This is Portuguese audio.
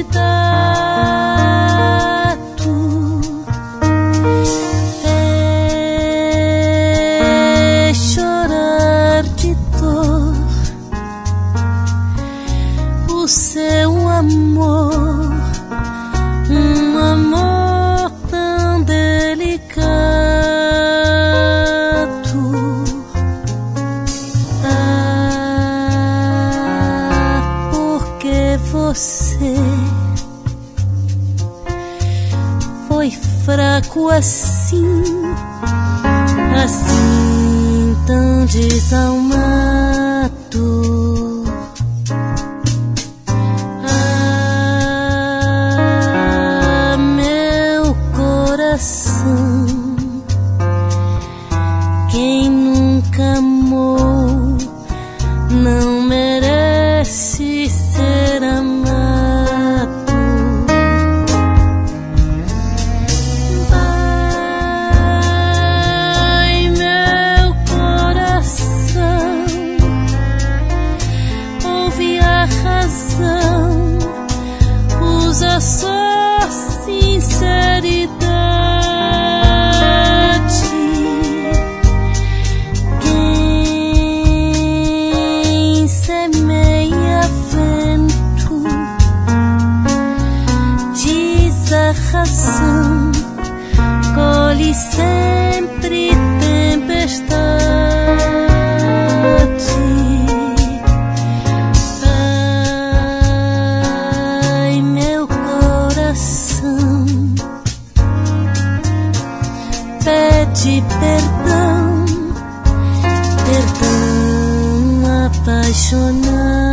É chorar de dor o seu amor, um amor tão delicado. Ah, porque você foi fraco assim, assim tão desalmado. Ah, meu coração, quem nunca amou não merece ser amado. Vai, meu coração, ouve a razão, usa só sinceridade. Quem semeia vento diz a razão, colhe sempre tempestade. Ai, meu coração, pede perdão, perdão apaixonado.